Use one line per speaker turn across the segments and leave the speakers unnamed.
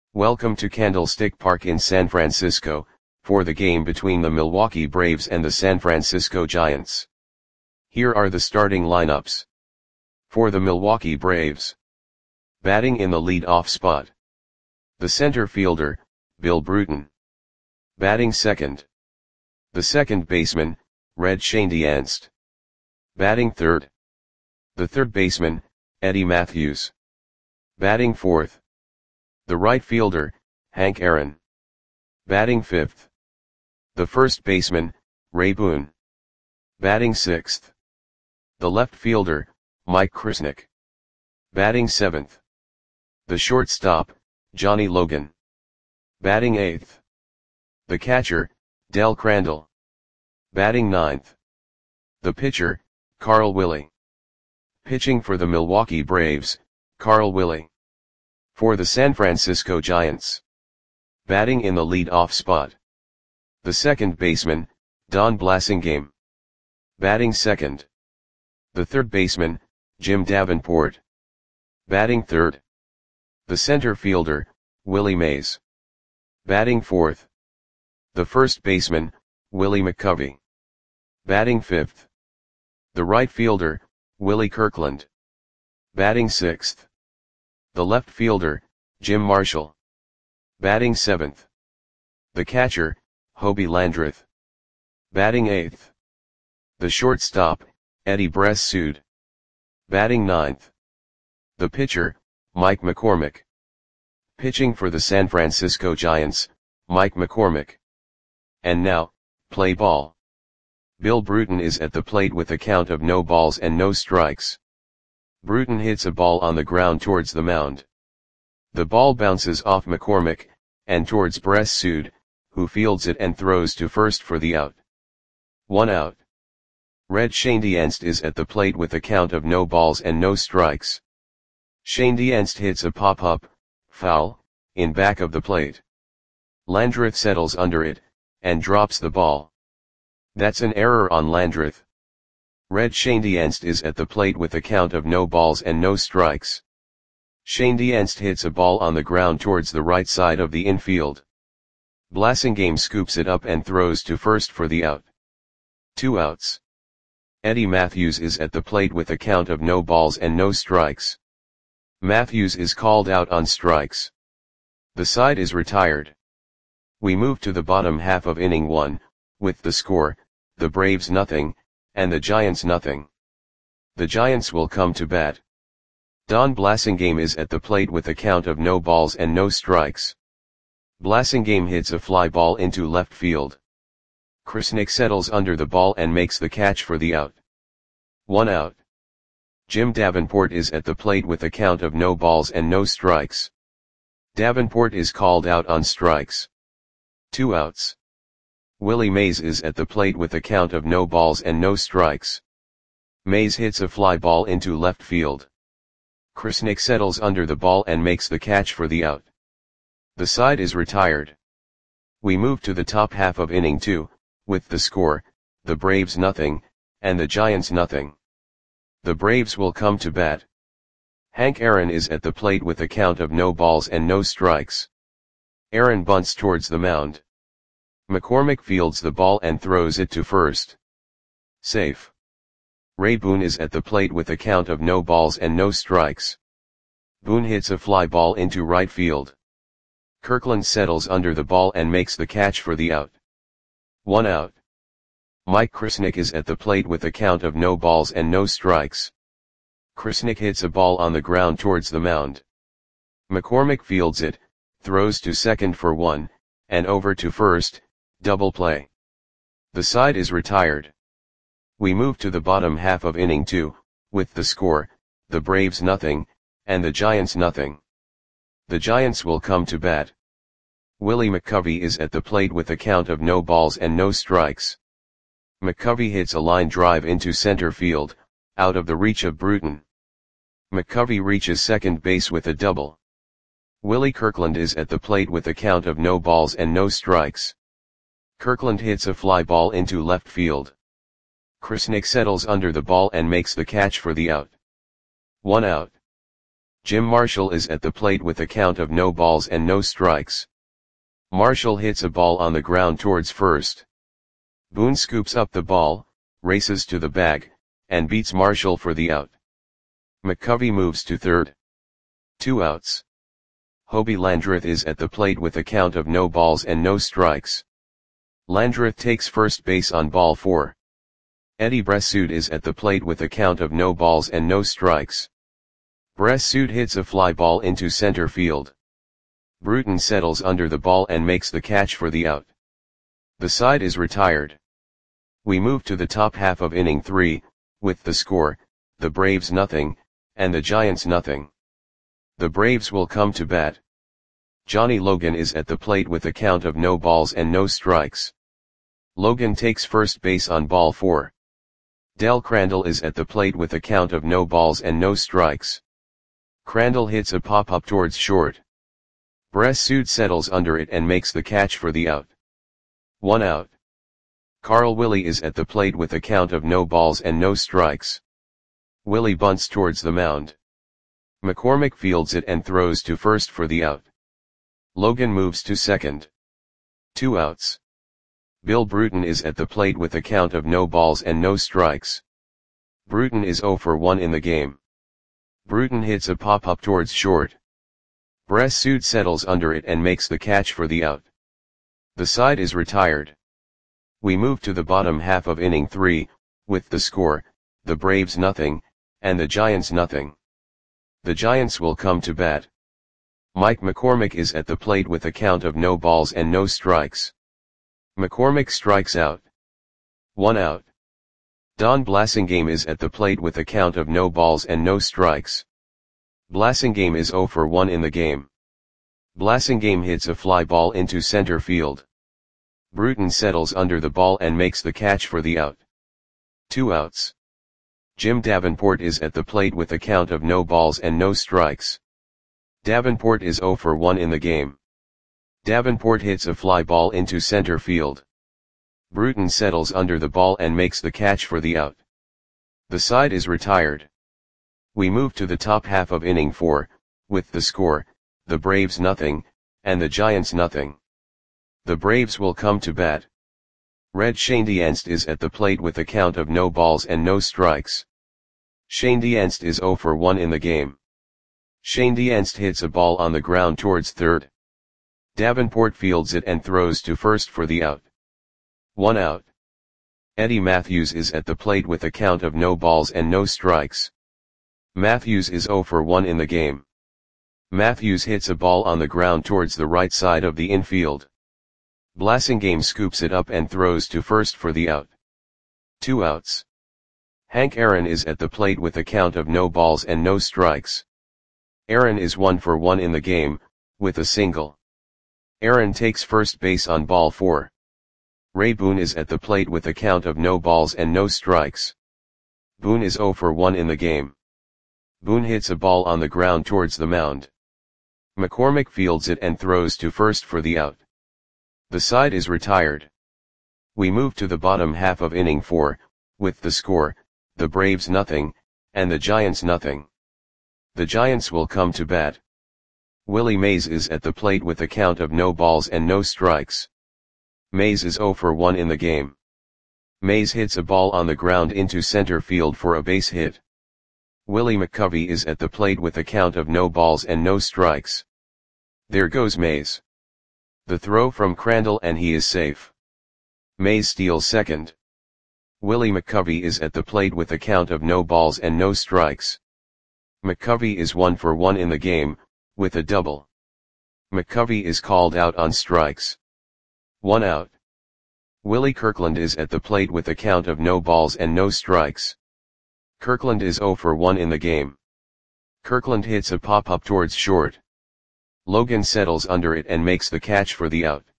Welcome to Candlestick Park in San Francisco, for the game between the Milwaukee Braves and the San Francisco Giants. Here are the starting lineups. For the Milwaukee Braves. Batting in the lead-off spot. The center fielder, Bill Bruton. Batting second. The second baseman, Red Schoendienst. Batting third. The third baseman, Eddie Mathews. Batting fourth. The right fielder, Hank Aaron. Batting fifth. The first baseman, Ray Boone. Batting sixth. The left fielder, Mike Krisnick. Batting seventh. The shortstop, Johnny Logan. Batting eighth. The catcher, Del Crandall. Batting ninth. The pitcher, Carl Willie. Pitching for the Milwaukee Braves, Carl Willie. For the San Francisco Giants. Batting in the lead-off spot. The second baseman, Don Blasingame. Batting second. The third baseman, Jim Davenport. Batting third. The center fielder, Willie Mays. Batting fourth. The first baseman, Willie McCovey. Batting fifth. The right fielder, Willie Kirkland. Batting sixth. The left fielder, Jim Marshall. Batting seventh. The catcher, Hobie Landreth. Batting eighth. The shortstop, Eddie Bressoud. Batting ninth. The pitcher, Mike McCormick. Pitching for the San Francisco Giants, Mike McCormick. And now, play ball. Bill Bruton is at the plate with a count of no balls and no strikes. Bruton hits a ball on the ground towards the mound. The ball bounces off McCormick, and towards Bressoud, who fields it and throws to first for the out. 1 out. Red Schoendienst is at the plate with a count of no balls and no strikes. Schoendienst hits a pop-up, foul, in back of the plate. Landreth settles under it, and drops the ball. That's an error on Landreth. Red Schoendienst is at the plate with a count of no balls and no strikes. Schoendienst hits a ball on the ground towards the right side of the infield. Blasingame scoops it up and throws to first for the out. 2 outs. Eddie Mathews is at the plate with a count of no balls and no strikes. Mathews is called out on strikes. The side is retired. We move to the bottom half of inning 1, with the score, the Braves nothing, and the Giants nothing. The Giants will come to bat. Don Blasingame is at the plate with a count of no balls and no strikes. Blasingame hits a fly ball into left field. Krisnick settles under the ball and makes the catch for the out. 1 out. Jim Davenport is at the plate with a count of no balls and no strikes. Davenport is called out on strikes. 2 outs. Willie Mays is at the plate with a count of no balls and no strikes. Mays hits a fly ball into left field. Krisnick settles under the ball and makes the catch for the out. The side is retired. We move to the top half of inning 2, with the score, the Braves nothing, and the Giants nothing. The Braves will come to bat. Hank Aaron is at the plate with a count of no balls and no strikes. Aaron bunts towards the mound. McCormick fields the ball and throws it to first. Safe. Ray Boone is at the plate with a count of no balls and no strikes. Boone hits a fly ball into right field. Kirkland settles under the ball and makes the catch for the out. 1 out. Mike Krisnick is at the plate with a count of no balls and no strikes. Krisnick hits a ball on the ground towards the mound. McCormick fields it, throws to second for 1, and over to first, double play. The side is retired. We move to the bottom half of inning 2, with the score, the Braves nothing, and the Giants nothing. The Giants will come to bat. Willie McCovey is at the plate with a count of no balls and no strikes. McCovey hits a line drive into center field, out of the reach of Bruton. McCovey reaches second base with a double. Willie Kirkland is at the plate with a count of no balls and no strikes. Kirkland hits a fly ball into left field. Krisnick settles under the ball and makes the catch for the out. 1 out. Jim Marshall is at the plate with a count of no balls and no strikes. Marshall hits a ball on the ground towards first. Boone scoops up the ball, races to the bag, and beats Marshall for the out. McCovey moves to third. 2 outs. Hobie Landreth is at the plate with a count of no balls and no strikes. Landreth takes first base on ball 4. Eddie Bressoud is at the plate with a count of no balls and no strikes. Bressoud hits a fly ball into center field. Bruton settles under the ball and makes the catch for the out. The side is retired. We move to the top half of inning 3, with the score, the Braves nothing, and the Giants nothing. The Braves will come to bat. Johnny Logan is at the plate with a count of no balls and no strikes. Logan takes first base on ball 4. Del Crandall is at the plate with a count of no balls and no strikes. Crandall hits a pop-up towards short. Bressoud settles under it and makes the catch for the out. 1 out. Carl Willie is at the plate with a count of no balls and no strikes. Willie bunts towards the mound. McCormick fields it and throws to first for the out. Logan moves to second. 2 outs. Bill Bruton is at the plate with a count of no balls and no strikes. Bruton is 0 for 1 in the game. Bruton hits a pop-up towards short. Bressoud settles under it and makes the catch for the out. The side is retired. We move to the bottom half of inning 3, with the score, the Braves nothing, and the Giants nothing. The Giants will come to bat. Mike McCormick is at the plate with a count of no balls and no strikes. McCormick strikes out. 1 out. Don Blasingame is at the plate with a count of no balls and no strikes. Blasingame is 0 for 1 in the game. Blasingame hits a fly ball into center field. Bruton settles under the ball and makes the catch for the out. 2 outs. Jim Davenport is at the plate with a count of no balls and no strikes. Davenport is 0 for 1 in the game. Davenport hits a fly ball into center field. Bruton settles under the ball and makes the catch for the out. The side is retired. We move to the top half of inning 4, with the score, the Braves nothing, and the Giants nothing. The Braves will come to bat. Red Schoendienst is at the plate with a count of no balls and no strikes. Schoendienst is 0 for 1 in the game. Schoendienst hits a ball on the ground towards third. Davenport fields it and throws to first for the out. 1 out. Eddie Matthews is at the plate with a count of no balls and no strikes. Matthews is 0 for 1 in the game. Matthews hits a ball on the ground towards the right side of the infield. Blasingame scoops it up and throws to first for the out. 2 outs. Hank Aaron is at the plate with a count of no balls and no strikes. Aaron is 1 for 1 in the game, with a single. Aaron takes first base on ball 4. Ray Boone is at the plate with a count of no balls and no strikes. Boone is 0 for 1 in the game. Boone hits a ball on the ground towards the mound. McCormick fields it and throws to first for the out. The side is retired. We move to the bottom half of inning 4, with the score, the Braves nothing, and the Giants nothing. The Giants will come to bat. Willie Mays is at the plate with a count of no balls and no strikes. Mays is 0 for 1 in the game. Mays hits a ball on the ground into center field for a base hit. Willie McCovey is at the plate with a count of no balls and no strikes. There goes Mays. The throw from Crandall and he is safe. Mays steals second. Willie McCovey is at the plate with a count of no balls and no strikes. McCovey is 1 for 1 in the game, with a double. McCovey is called out on strikes. 1 out. Willie Kirkland is at the plate with a count of no balls and no strikes. Kirkland is 0 for 1 in the game. Kirkland hits a pop-up towards short. Logan settles under it and makes the catch for the out.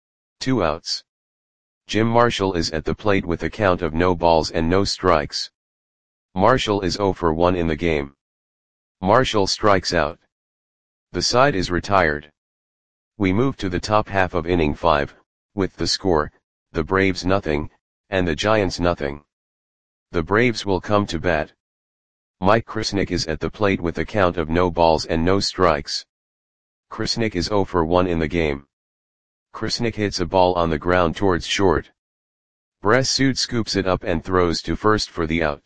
2 outs. Jim Marshall is at the plate with a count of no balls and no strikes. Marshall is 0 for 1 in the game. Marshall strikes out. The side is retired. We move to the top half of inning 5, with the score, the Braves nothing, and the Giants nothing. The Braves will come to bat. Mike Krasnick is at the plate with a count of no balls and no strikes. Krasnick is 0 for 1 in the game. Krasnick hits a ball on the ground towards short. Bressud scoops it up and throws to first for the out.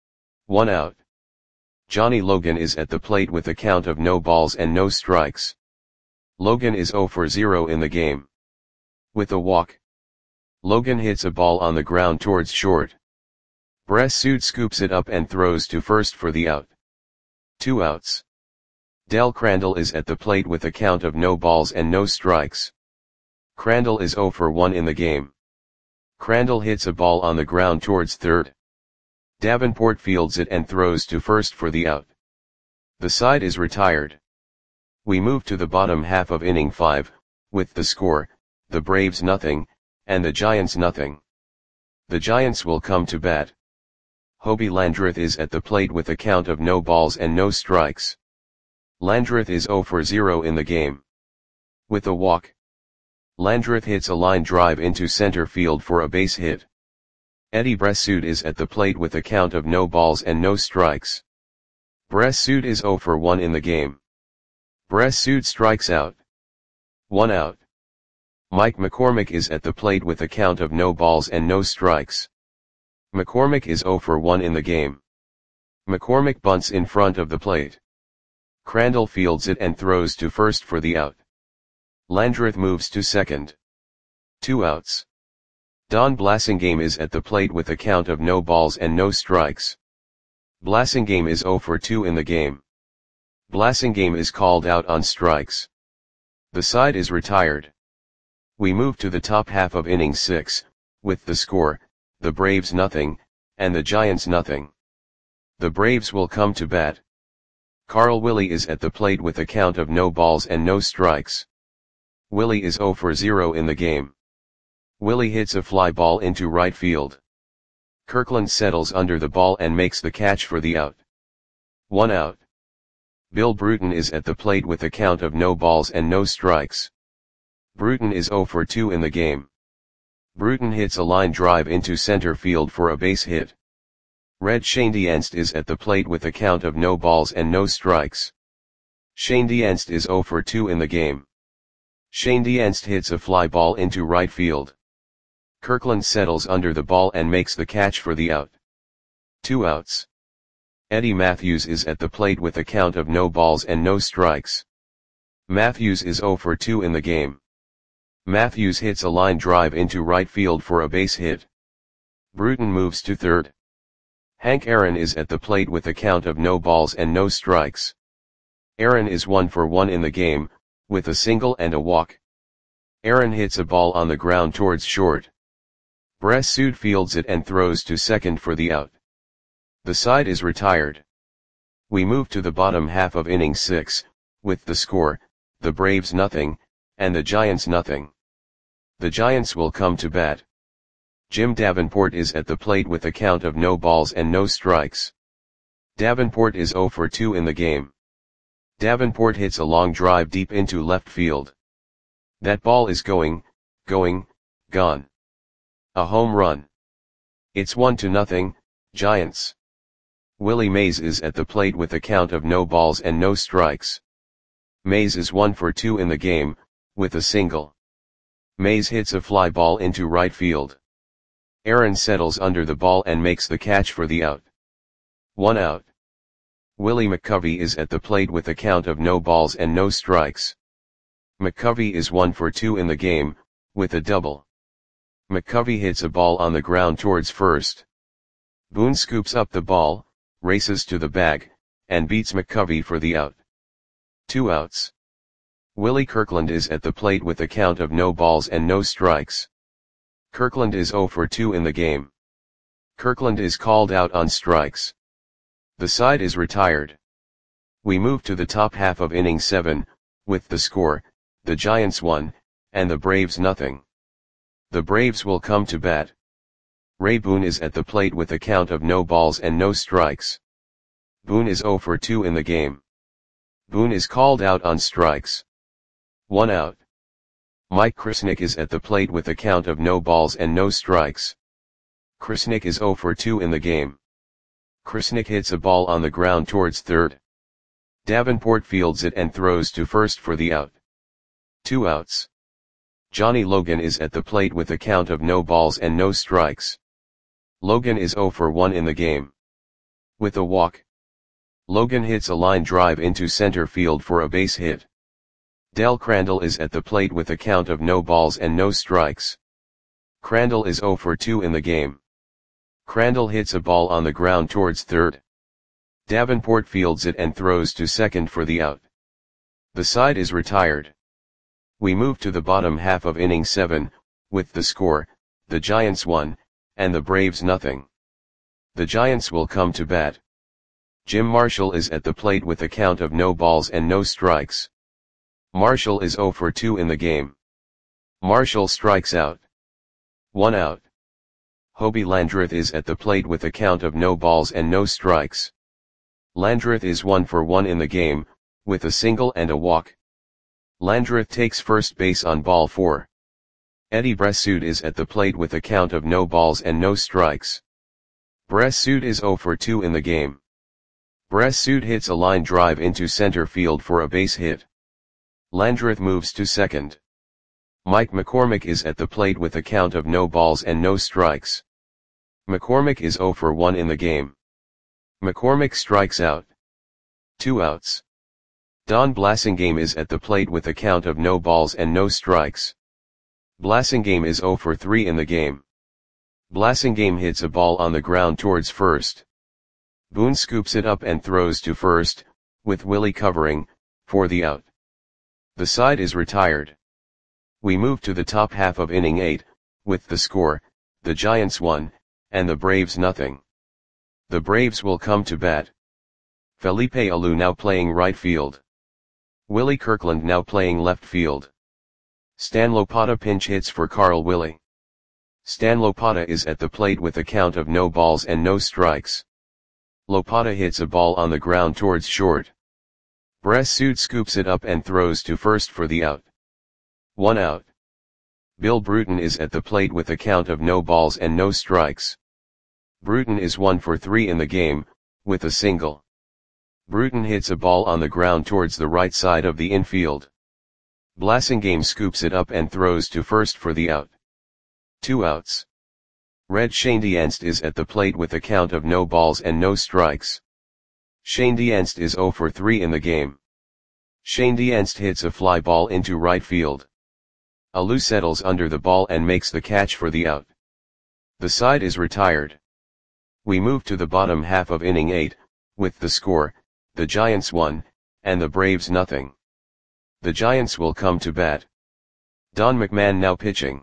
1 out. Johnny Logan is at the plate with a count of no balls and no strikes. Logan is 0 for 0 in the game. With a walk, Logan hits a ball on the ground towards short. Bressud scoops it up and throws to first for the out. 2 outs. Del Crandall is at the plate with a count of no balls and no strikes. Crandall is 0 for 1 in the game. Crandall hits a ball on the ground towards third. Davenport fields it and throws to first for the out. The side is retired. We move to the bottom half of inning 5, with the score, the Braves nothing, and the Giants nothing. The Giants will come to bat. Hobie Landreth is at the plate with a count of no balls and no strikes. Landreth is 0 for 0 in the game. With a walk, Landreth hits a line drive into center field for a base hit. Eddie Bressud is at the plate with a count of no balls and no strikes. Bressud is 0 for 1 in the game. Bressud strikes out. 1 out. Mike McCormick is at the plate with a count of no balls and no strikes. McCormick is 0 for 1 in the game. McCormick bunts in front of the plate. Crandall fields it and throws to first for the out. Landreth moves to second. 2 outs. Don Blasingame is at the plate with a count of no balls and no strikes. Blasingame is 0 for 2 in the game. Blasingame is called out on strikes. The side is retired. We move to the top half of inning 6, with the score, the Braves nothing, and the Giants nothing. The Braves will come to bat. Carl Willie is at the plate with a count of no balls and no strikes. Willie is 0 for 0 in the game. Willie hits a fly ball into right field. Kirkland settles under the ball and makes the catch for the out. 1 out. Bill Bruton is at the plate with a count of no balls and no strikes. Bruton is 0 for 2 in the game. Bruton hits a line drive into center field for a base hit. Red Schoendienst is at the plate with a count of no balls and no strikes. Schoendienst is 0 for 2 in the game. Schoendienst hits a fly ball into right field. Kirkland settles under the ball and makes the catch for the out. 2 outs. Eddie Matthews is at the plate with a count of no balls and no strikes. Matthews is 0 for 2 in the game. Matthews hits a line drive into right field for a base hit. Bruton moves to third. Hank Aaron is at the plate with a count of no balls and no strikes. Aaron is 1 for 1 in the game, with a single and a walk. Aaron hits a ball on the ground towards short. Bressud fields it and throws to second for the out. The side is retired. We move to the bottom half of inning 6, with the score, the Braves nothing, and the Giants nothing. The Giants will come to bat. Jim Davenport is at the plate with a count of no balls and no strikes. Davenport is 0 for 2 in the game. Davenport hits a long drive deep into left field. That ball is gone. A home run. It's 1-0, Giants. Willie Mays is at the plate with a count of no balls and no strikes. Mays is 1 for 2 in the game, with a single. Mays hits a fly ball into right field. Aaron settles under the ball and makes the catch for the out. 1 out. Willie McCovey is at the plate with a count of no balls and no strikes. McCovey is 1 for 2 in the game, with a double. McCovey hits a ball on the ground towards first. Boone scoops up the ball, races to the bag, and beats McCovey for the out. 2 outs. Willie Kirkland is at the plate with a count of no balls and no strikes. Kirkland is 0 for 2 in the game. Kirkland is called out on strikes. The side is retired. We move to the top half of inning 7, with the score, the Giants 1, and the Braves nothing. The Braves will come to bat. Ray Boone is at the plate with a count of no balls and no strikes. Boone is 0 for 2 in the game. Boone is called out on strikes. 1 out. Mike Krasnick is at the plate with a count of no balls and no strikes. Krasnick is 0 for 2 in the game. Krasnick hits a ball on the ground towards third. Davenport fields it and throws to first for the out. 2 outs. Johnny Logan is at the plate with a count of no balls and no strikes. Logan is 0 for 1 in the game. With a walk, Logan hits a line drive into center field for a base hit. Del Crandall is at the plate with a count of no balls and no strikes. Crandall is 0 for 2 in the game. Crandall hits a ball on the ground towards third. Davenport fields it and throws to second for the out. The side is retired. We move to the bottom half of inning 7, with the score, the Giants 1, and the Braves nothing. The Giants will come to bat. Jim Marshall is at the plate with a count of no balls and no strikes. Marshall is 0 for 2 in the game. Marshall strikes out. 1 out. Hobie Landreth is at the plate with a count of no balls and no strikes. Landreth is 1 for 1 in the game, with a single and a walk. Landreth takes first base on ball 4. Eddie Bressoud is at the plate with a count of no balls and no strikes. Bressoud is 0 for 2 in the game. Bressoud hits a line drive into center field for a base hit. Landreth moves to second. Mike McCormick is at the plate with a count of no balls and no strikes. McCormick is 0 for 1 in the game. McCormick strikes out. 2 outs. Don Blasingame is at the plate with a count of no balls and no strikes. Blasingame is 0 for 3 in the game. Blasingame hits a ball on the ground towards first. Boone scoops it up and throws to first, with Willie covering, for the out. The side is retired. We move to the top half of inning 8, with the score, the Giants 1, and the Braves nothing. The Braves will come to bat. Felipe Alou now playing right field. Willie Kirkland now playing left field. Stan Lopata pinch hits for Carl Willie. Stan Lopata is at the plate with a count of no balls and no strikes. Lopata hits a ball on the ground towards short. Bressoud scoops it up and throws to first for the out. 1 out. Bill Bruton is at the plate with a count of no balls and no strikes. Bruton is 1 for 3 in the game, with a single. Bruton hits a ball on the ground towards the right side of the infield. Blasingame scoops it up and throws to first for the out. 2 outs. Red Schoendienst is at the plate with a count of no balls and no strikes. Schoendienst is 0 for 3 in the game. Schoendienst hits a fly ball into right field. Alou settles under the ball and makes the catch for the out. The side is retired. We move to the bottom half of inning 8, with the score, the Giants 1, and the Braves nothing. The Giants will come to bat. Don McMahon now pitching.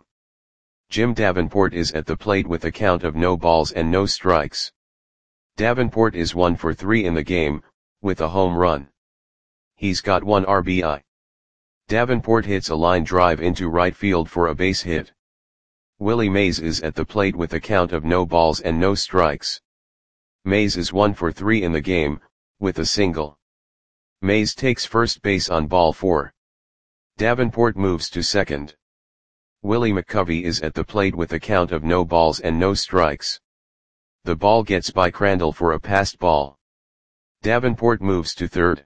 Jim Davenport is at the plate with a count of no balls and no strikes. Davenport is 1 for 3 in the game, with a home run. He's got 1 RBI. Davenport hits a line drive into right field for a base hit. Willie Mays is at the plate with a count of no balls and no strikes. Mays is 1 for 3 in the game, with a single. Mays takes first base on ball 4. Davenport moves to second. Willie McCovey is at the plate with a count of no balls and no strikes. The ball gets by Crandall for a passed ball. Davenport moves to third.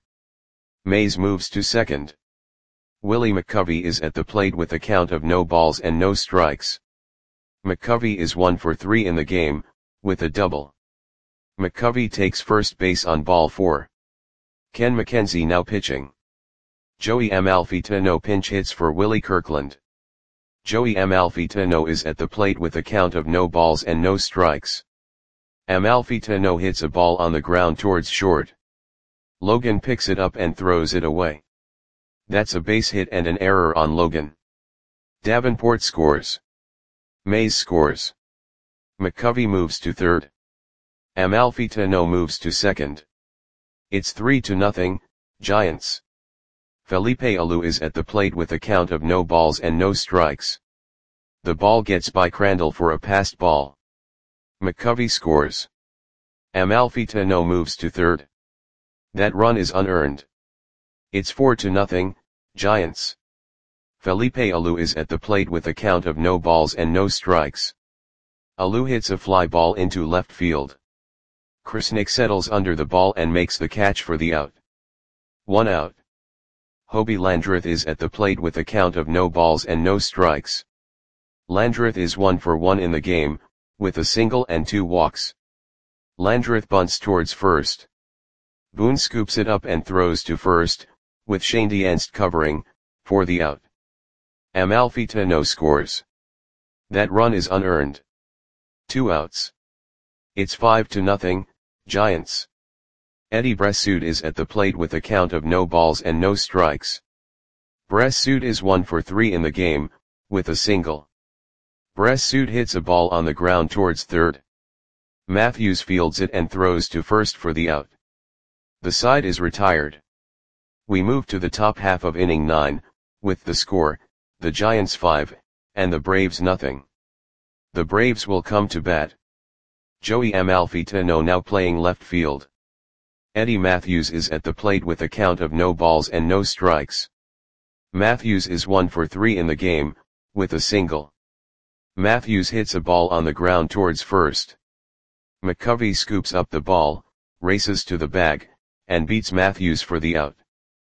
Mays moves to second. Willie McCovey is at the plate with a count of no balls and no strikes. McCovey is 1 for 3 in the game, with a double. McCovey takes first base on ball 4. Ken McKenzie now pitching. Joey Amalfitano pinch hits for Willie Kirkland. Joey Amalfitano is at the plate with a count of no balls and no strikes. Amalfitano hits a ball on the ground towards short. Logan picks it up and throws it away. That's a base hit and an error on Logan. Davenport scores. Mays scores. McCovey moves to third. Amalfitano moves to second. It's 3-0, Giants. Felipe Alou is at the plate with a count of no balls and no strikes. The ball gets by Crandall for a passed ball. McCovey scores. Amalfitano moves to third. That run is unearned. It's 4-0, Giants. Felipe Alou is at the plate with a count of no balls and no strikes. Alou hits a fly ball into left field. Krasnick settles under the ball and makes the catch for the out. 1 out. Hobie Landreth is at the plate with a count of no balls and no strikes. Landreth is 1 for 1 in the game, with a single and 2 walks. Landreth bunts towards first. Boone scoops it up and throws to first, with Shane Dienst covering, for the out. Amalfitano scores. That run is unearned. 2 outs. It's 5-0, Giants. Eddie Bressoud is at the plate with a count of no balls and no strikes. Bressoud is 1 for 3 in the game, with a single. Bressoud hits a ball on the ground towards third. Matthews fields it and throws to first for the out. The side is retired. We move to the top half of inning 9, with the score, the Giants 5, and the Braves nothing. The Braves will come to bat. Joey Amalfitano now playing left field. Eddie Matthews is at the plate with a count of no balls and no strikes. Matthews is 1 for 3 in the game, with a single. Matthews hits a ball on the ground towards first. McCovey scoops up the ball, races to the bag, and beats Matthews for the out.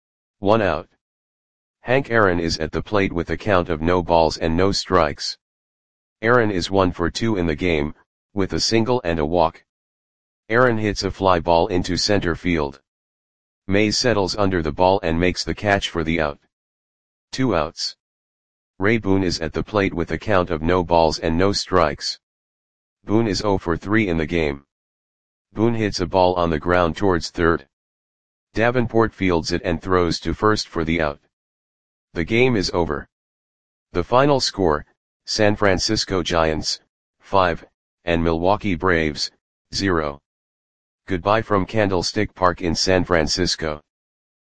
1 out. Hank Aaron is at the plate with a count of no balls and no strikes. Aaron is 1 for 2 in the game, with a single and a walk. Aaron hits a fly ball into center field. Mays settles under the ball and makes the catch for the out. 2 outs. Ray Boone is at the plate with a count of no balls and no strikes. Boone is 0 for 3 in the game. Boone hits a ball on the ground towards third. Davenport fields it and throws to first for the out. The game is over. The final score, San Francisco Giants, 5, and Milwaukee Braves, 0. Goodbye from Candlestick Park in San Francisco.